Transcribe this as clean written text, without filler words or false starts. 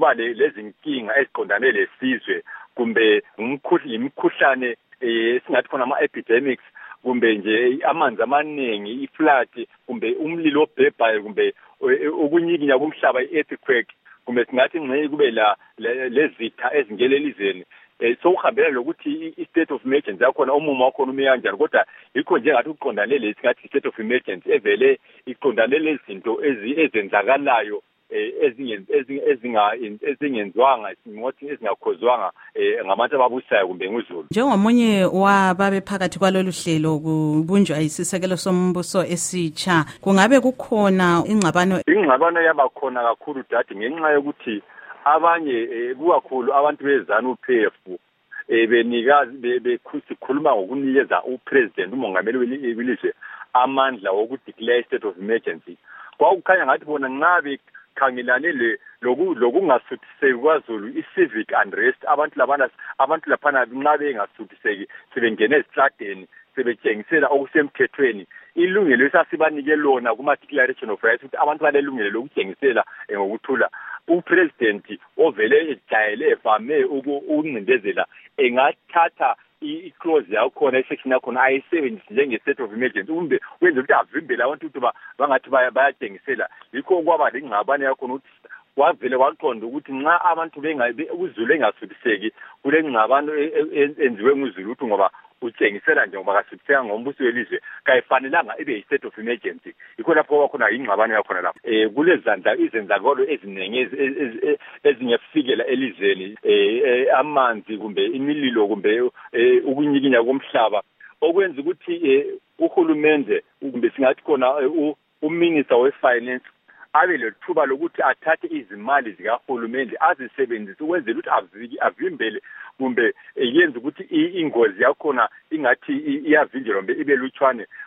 kuba lezi nkinga eziqondane lesizwe kumbe imikhuhlane singathi khona ama-epidemics kumbe nje amanzi amaningi, iflood kumbe umlilo obhebhayo kumbe ukunyikinya komhlaba, i-earthquake kumbe singathi ngeke kube lezitha ezingele elizweni. So uhambela lokuthi i-state of emergency yakhona umumo wakhona ume kanjani, kodwa yikho nje ngathi uqondane lesingathi state of emergency evele iqondane lezinto ezenzakalayo ezingenziwanga ngokuthi ezingakhozwanga ngabantu ababusayo kumbe nguzulu. Njengomunye wababe phakathi kwalolu hlelo kubunjwa isisekelo sombuso esitsha, kungabe kukhona ingxabano yabakhona kakhulu dadi, ngenxa yokuthi abanye kukakhulu abantu beZANU-PF benikazi besikhuluma ngokunikeza upresident umongameli welizwe amandla wokudeclare state of emergency. Kwakukhanya ngathi bona nxa bekhangelane lokungasuthiseki kwaZulu, i-civic unrest, abantu laphana nxa bengasuthiseki sebengena ezitradeni sebetshengisela okusemthethweni, ilungelo esasibanike lona kuma-declaration of rights ukuthi abantu balelungelo lokutshengisela ngokuthula. Upresident ovele ejayele evame ukuncindezela engathatha i-clause yakhona, i-section yakhona ayisebenzise njenge-state of emergency kumbe wenze ukuthi avimbele abantu ukuthi bangathi bayatshengisela. Yikho kwaba lengxabano yakhona ukuthi wavele waqonda ukuthi nxa abantu uZulu engasuthiseki kule ngxabano enziwe nguZulu ukuthi ngoba utshengisela nje ngoba kasuthiseka ngombuso welizwe kayifanelanga ibe yi-state of emergency. Yikho lapho kwakhona ingxabano yakhona lapho. Kulezandla izenzakalo eziningi ezingefikela elizweni, amanzi kumbe imililo kumbe ukunyikinya komhlaba, okwenza ukuthi uhulumende kumbe singathi khona uminister we-finance abe lethuba lokuthi athathe izimali zikahulumende azisebenzise ukwenzela ukuthi avimbele kumbe yenze ukuthi ingozi yakhona ingathi iyavinjelwa mbe ibe lutshwane.